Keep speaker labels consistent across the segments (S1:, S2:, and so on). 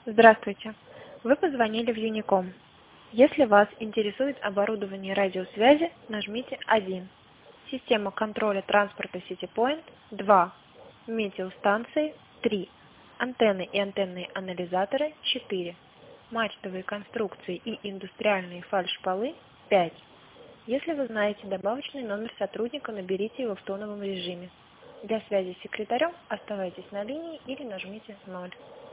S1: Здравствуйте. Вы позвонили в Unicom. Если вас интересует оборудование радиосвязи, нажмите 1. Система контроля транспорта CityPoint 2. Метеостанции 3. Антенны и антенные анализаторы 4. Мачтовые конструкции и индустриальные фальшполы 5. Если вы знаете добавочный номер сотрудника, наберите его в тоновом режиме. Для связи с секретарем оставайтесь на линии или нажмите 0.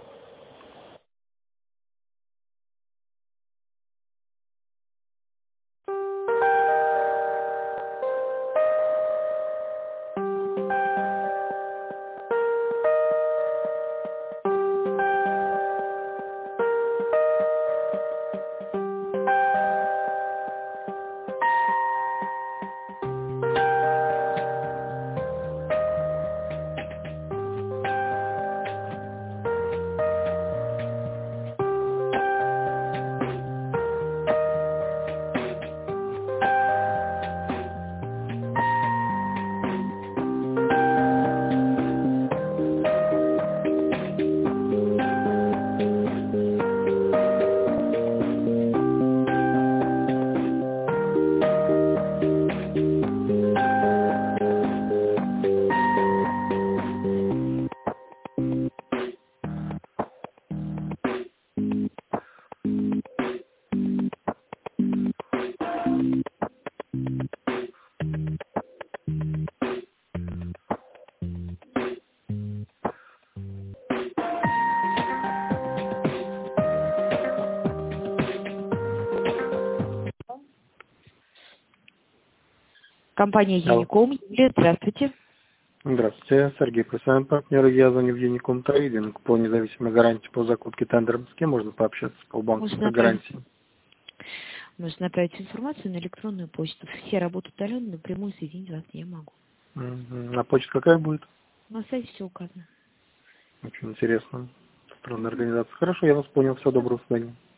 S2: Компания
S3: Алло.
S2: Unicom. Юлия, здравствуйте.
S3: Здравствуйте, Сергей Присян, партнер. Я звоню в Unicom Trading по независимой гарантии по закупке тендером. С кем можно пообщаться по банковской гарантии?
S2: Нужно направить информацию на электронную почту. Все работают удаленно, напрямую соединить вас не могу.
S3: А почта какая будет?
S2: На сайте все указано.
S3: Очень интересно. Странная организация. Хорошо, я вас понял. Всего доброго, до свидания.